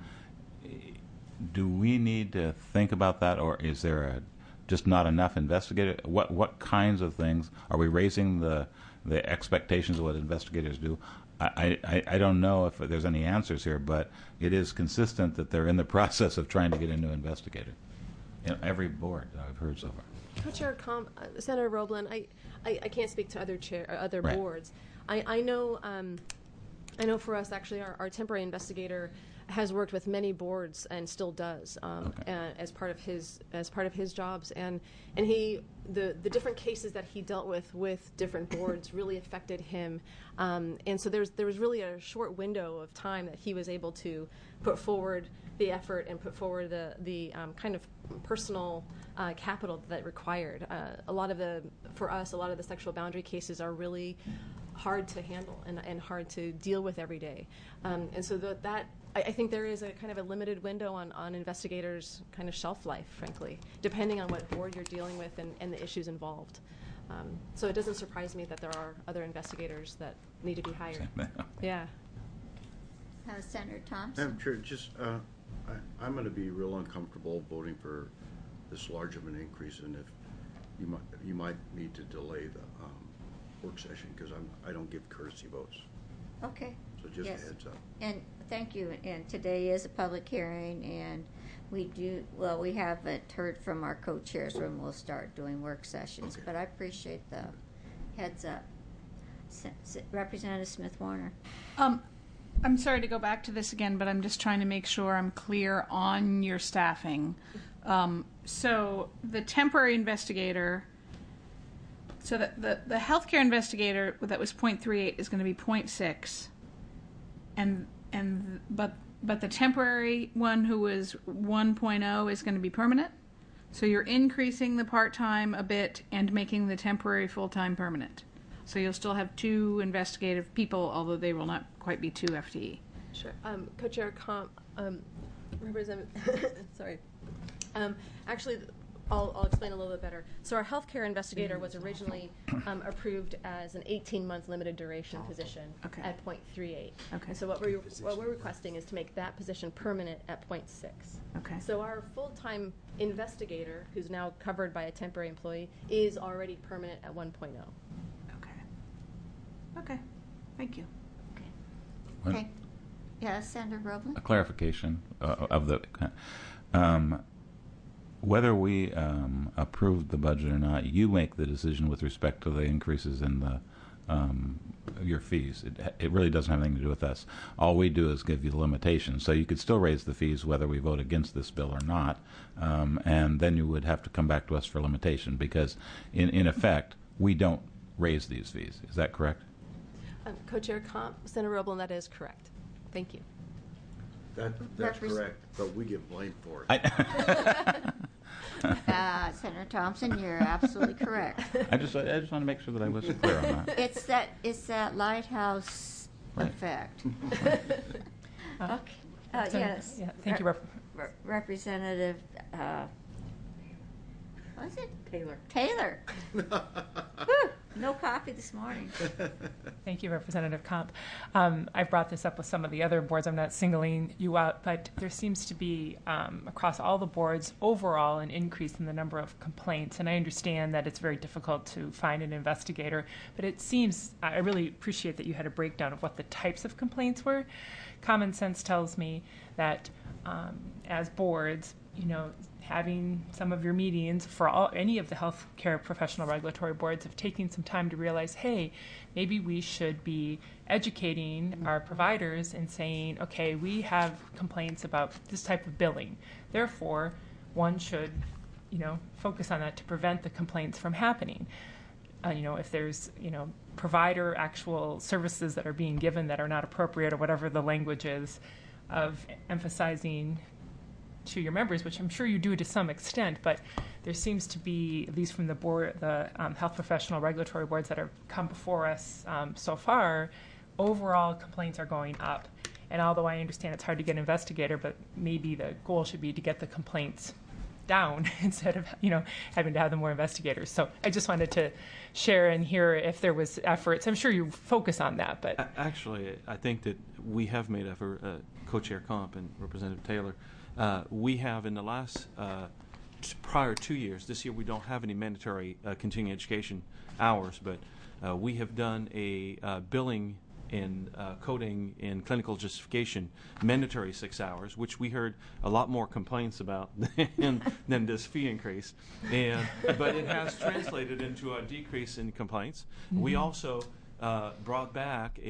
do we need to think about that, or is there a, just not enough investigator? What what kinds of things are we raising the the expectations of what investigators do? I, I, I don't know if there's any answers here, but it is consistent that they're in the process of trying to get a new investigator. In every board that I've heard so far. Co-Chair Com, uh, Senator Roblin, I, I, I can't speak to other chair, or other Right. boards. I, I know um, I know for us actually our, our temporary investigator has worked with many boards and still does um, Okay. uh, as part of his as part of his jobs, and and he the the different cases that he dealt with with different boards really affected him, um, and so there's there was really a short window of time that he was able to put forward the effort and put forward the the um, kind of personal uh, capital that required. Uh, a lot of the for us, a lot of the sexual boundary cases are really hard to handle and, and hard to deal with every day. Um, and so the, that, I, I think there is a kind of a limited window on, on investigators' kind of shelf life, frankly, depending on what board you're dealing with and, and the issues involved. Um, so it doesn't surprise me that there are other investigators that need to be hired. Yeah. Uh, Senator Thompson? Madam Chair, just, uh, I, I'm going to be real uncomfortable voting for this large of an increase, and if you might, you might need to delay the um, work session, because I'm, I don't give courtesy votes. Okay. So just Yes. a heads up. And thank you. And today is a public hearing, and we do, well, we haven't heard from our co-chairs when we'll start doing work sessions, Okay. but I appreciate the heads up. S- S- Representative Smith Warner. Um, I'm sorry to go back to this again, but I'm just trying to make sure I'm clear on your staffing. Um, so the temporary investigator, so the, the, the healthcare investigator that was point three eight is going to be point six, and and but but the temporary one who was one point oh is going to be permanent. So you're increasing the part-time a bit and making the temporary full-time permanent. So you'll still have two investigative people, although they will not quite be two F T E. Sure. Um, Co-Chair Com, um, Representative, sorry. Um, actually, I'll, I'll explain a little bit better. So our healthcare investigator was originally um, approved as an eighteen-month limited duration position Okay. at point three eight. Okay. And so what we're, what we're requesting is to make that position permanent at point six. Okay. So our full-time investigator, who's now covered by a temporary employee, is already permanent at one point oh. Okay. Okay. Thank you. What- Okay. Yes, Senator Roebling? A clarification uh, of the um, whether we um, approve the budget or not. You make the decision with respect to the increases in the um, your fees. It, it really doesn't have anything to do with us. All we do is give you the limitations. So you could still raise the fees whether we vote against this bill or not, um, and then you would have to come back to us for limitation because, in in effect, we don't raise these fees. Is that correct? Um, Co-Chair Com, Senator Roebling, that is correct. Thank you. That, that's Repres- correct, but we get blamed for it. I, Uh, Senator Thompson, you're absolutely correct. I just I just want to make sure that I was clear on that. It's that, it's that lighthouse Right. effect. Okay. Uh, Senator- yes. yeah, thank you, Rep- Re- Representative, uh, what is it? Taylor. Taylor. Whew, no coffee this morning. Thank you, Representative Comp. Um, I've brought this up with some of the other boards. I'm not singling you out, but there seems to be, um, across all the boards, overall, an increase in the number of complaints. And I understand that it's very difficult to find an investigator, but it seems, I really appreciate that you had a breakdown of what the types of complaints were. Common sense tells me that um, as boards, you know, having some of your meetings for all, any of the healthcare professional regulatory boards of taking some time to realize, hey, maybe we should be educating our providers and saying, okay, we have complaints about this type of billing. Therefore, one should, you know, focus on that to prevent the complaints from happening. Uh, you know, if there's, you know, provider actual services that are being given that are not appropriate or whatever the language is of emphasizing to your members, which I'm sure you do to some extent, but there seems to be, at least from the board, the um, health professional regulatory boards that have come before us um, so far, overall complaints are going up. And although I understand it's hard to get an investigator, but maybe the goal should be to get the complaints down instead of, you know, having to have the more investigators. So I just wanted to share and hear if there was efforts. I'm sure you focus on that, but A- Actually, I think that we have made effort, uh, Co-Chair Comp and Representative Taylor. Uh, we have in the last uh, t- prior two years, this year we don't have any mandatory uh, continuing education hours, but uh, we have done a uh, billing in uh, coding and clinical justification mandatory six hours, which we heard a lot more complaints about than, than this fee increase. And but it has translated into a decrease in complaints. Mm-hmm. We also uh, brought back a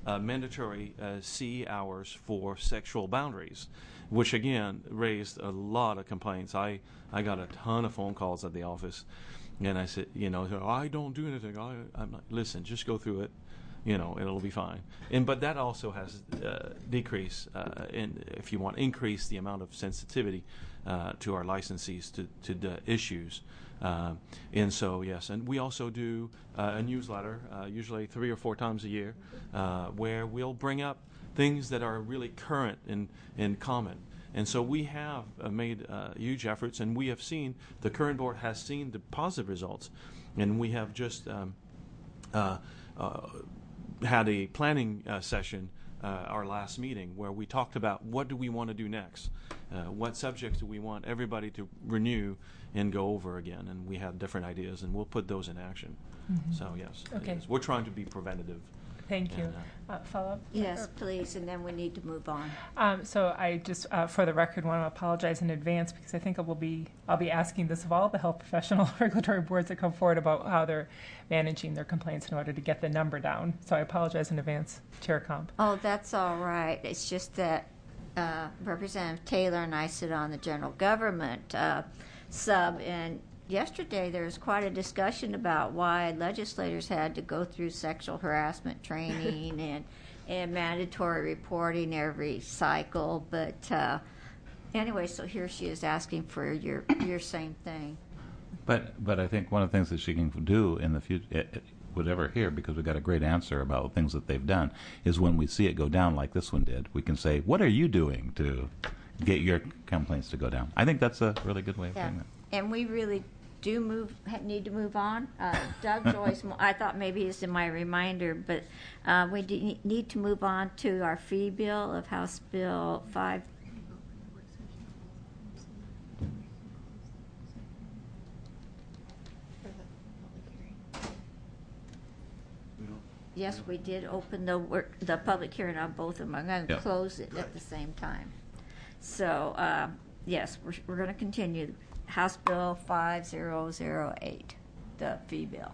uh, mandatory uh, C hours for sexual boundaries, which again raised a lot of complaints. I, I got a ton of phone calls at the office, and I said, you know, I don't do anything. I, I'm like, listen, just go through it. You know, it'll be fine. And but that also has uh, decreased, uh, in, if you want, increase the amount of sensitivity uh, to our licensees to, to the issues. Uh, and so, yes, and we also do uh, a newsletter, uh, usually three or four times a year, uh, where we'll bring up things that are really current and, and common. And so we have uh, made uh, huge efforts, and we have seen, the current board has seen the positive results. And we have just um, uh, uh, had a planning uh, session, uh, our last meeting, where we talked about what do we want to do next, uh, what subjects do we want everybody to renew and go over again, and we have different ideas, and we'll put those in action. Mm-hmm. So yes, okay. yes, we're trying to be preventative. Thank you. And, uh, uh, follow up? Yes, please, and then we need to move on. Um, so I just, uh, for the record, want to apologize in advance because I think I will be, I'll be asking this of all the health professional regulatory boards that come forward about how they're managing their complaints in order to get the number down. So I apologize in advance, Chair Comp. Oh, that's all right. It's just that uh, Representative Taylor and I sit on the general government uh, sub, and yesterday there was quite a discussion about why legislators had to go through sexual harassment training and and mandatory reporting every cycle. But uh, anyway, so here she is asking for your your same thing. But but I think one of the things that she can do in the future, whatever here, because we got a great answer about things that they've done, is when we see it go down like this one did, we can say, what are you doing to get your complaints to go down? I think that's a really good way of Yeah. doing that. And we really do move ha- need to move on. Uh, Doug's always. mo- I thought maybe it's in my reminder, but uh, we do ne- need to move on to our fee bill of House Bill five. Yes, we did open the work, the public hearing on both of them. I'm going to Yeah. close it at the same time. So uh, yes, we're we're going to continue. House Bill five zero zero eight, the fee bill.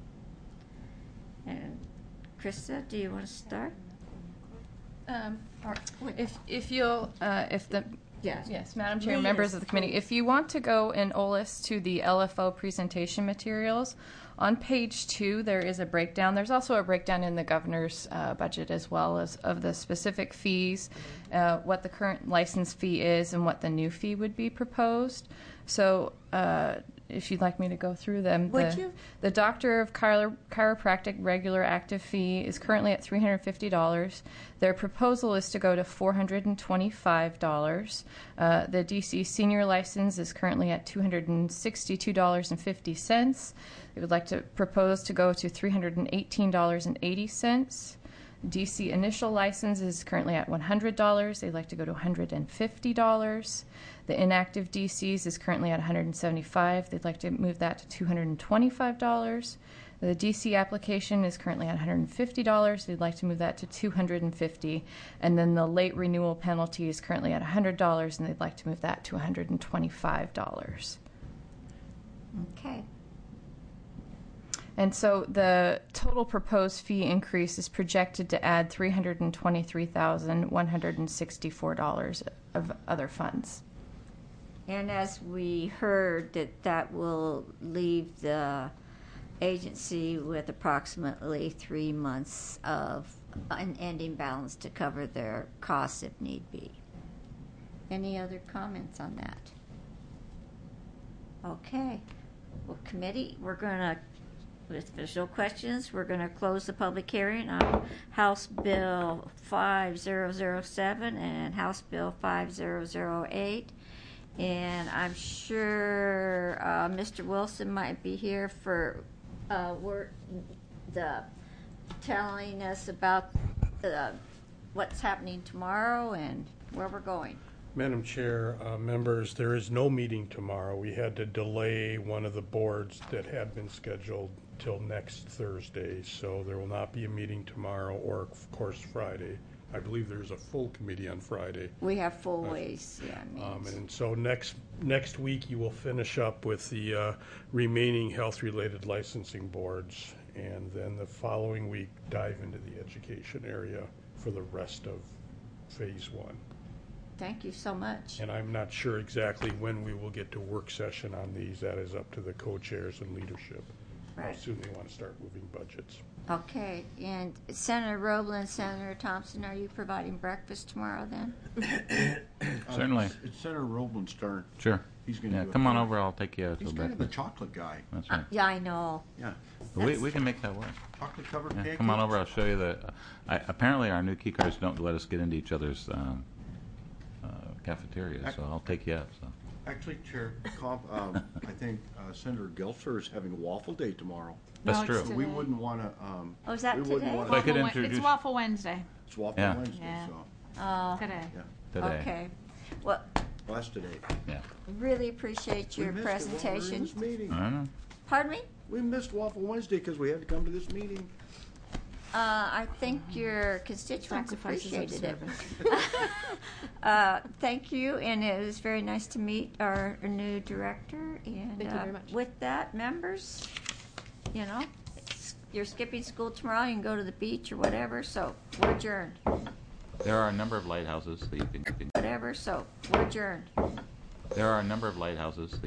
And Krista, do you want to start? Um, If, if you'll, uh, if the, Yes. yes, Madam Chair, Please, members of the committee, if you want to go in O L I S to the L F O presentation materials, on page two, there is a breakdown. There's also a breakdown in the governor's uh, budget as well as of the specific fees, uh, what the current license fee is and what the new fee would be proposed. So uh, if you'd like me to go through them. Would the, you? The Doctor of Chiro- Chiropractic regular active fee is currently at three hundred fifty dollars. Their proposal is to go to four hundred twenty-five dollars. Uh, the D C senior license is currently at two hundred sixty-two dollars and fifty cents. They would like to propose to go to three hundred eighteen dollars and eighty cents. D C initial license is currently at one hundred dollars. They'd like to go to one hundred fifty dollars. The inactive D Cs is currently at one hundred seventy-five dollars. They'd like to move that to two hundred twenty-five dollars. The D C application is currently at one hundred fifty dollars. They'd like to move that to two hundred fifty dollars. And then the late renewal penalty is currently at one hundred dollars, and they'd like to move that to one hundred twenty-five dollars. Okay. And so the total proposed fee increase is projected to add three hundred twenty-three thousand one hundred sixty-four dollars of other funds. And as we heard, that that will leave the agency with approximately three months of an ending balance to cover their costs if need be. Any other comments on that? Okay. Well, committee, we're going to, if there's no questions, we're going to close the public hearing on House Bill five zero zero seven and House Bill five zero zero eight. And I'm sure uh, Mister Wilson might be here for uh, work, the telling us about the, what's happening tomorrow and where we're going. Madam Chair, uh, members, there is no meeting tomorrow. We had to delay one of the boards that had been scheduled till next Thursday, so there will not be a meeting tomorrow or, of course, Friday. I believe there's a full committee on Friday. We have full ways, yeah. Um, means. and so next next week you will finish up with the uh, remaining health-related licensing boards, and then the following week dive into the education area for the rest of phase one. Thank you so much. And I'm not sure exactly when we will get to work session on these. That is up to the co-chairs and leadership. How Right. soon they want to start moving budgets. Okay, and Senator Roebel, Senator Thompson, are you providing breakfast tomorrow then? Uh, Certainly. it's- It's Senator Roeblin's turn. Sure. He's gonna Yeah, do it come on first. over. I'll take you out to He's a kind of the breakfast. chocolate guy. That's right. Yeah, I know. Yeah. But we, we can make that work. Chocolate covered Yeah, pancakes. come on over. I'll show you the. I, apparently, our new key cards don't let us get into each other's um, uh, cafeterias, so I'll take you out. So. Actually, Chair, Comp, um, I think uh, Senator Gelser is having Waffle Day tomorrow. That's No, it's true. So we Today. wouldn't want to. Um, Oh, is that we wouldn't today? wanna- So I could Waffle Wed- introduce- It's Waffle Wednesday It's Waffle Yeah. Wednesday, Yeah. so Oh, today. yeah. Today. okay. Well, Well, that's today. Yeah. really appreciate We your missed it while we were in presentation. this meeting. I don't know. Pardon me? We missed Waffle Wednesday because we had to come to this meeting. Uh, I think your constituents Sacrifices of appreciated it. service. Uh, thank you, and it was very nice to meet our new director. And Thank you uh, very much. with that, members, you know, it's- you're skipping school tomorrow. You can go to the beach or whatever. So we're adjourned. There are a number of lighthouses that you can. You can Whatever. So we're adjourned. there are a number of lighthouses. That